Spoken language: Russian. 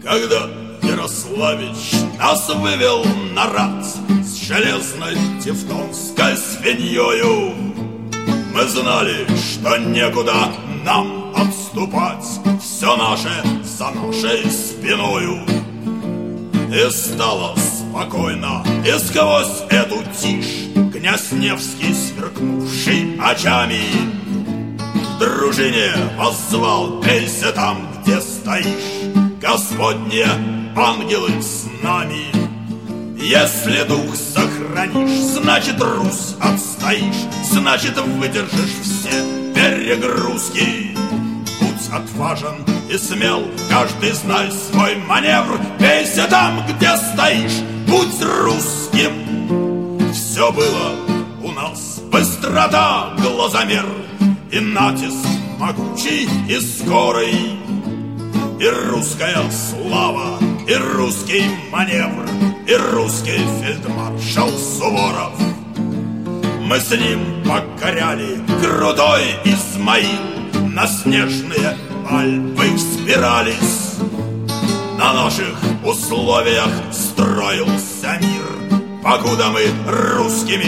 Когда Ярославич нас вывел на рад с железной тевтонской свиньёю, мы знали, что некуда нам отступать, все наше за нашей спиною. И стало спокойно, и сквозь эту тишь князь Невский, сверкнувший очами, к дружине воззвал: «Пейся там, где стоишь, Господние ангелы с нами. Если дух сохранишь, значит, Русь отстоишь, значит, выдержишь все перегрузки. Будь отважен и смел, каждый знай свой маневр, пейся там, где стоишь, будь русским». Все было у нас: быстрота, глазомер и натиск могучий и скорый, и русская слава, и русский маневр, и русский фельдмаршал Суворов. Мы с ним покоряли крутой Измаил, на снежные Альпы взбирались. На наших условиях строился мир, покуда мы русскими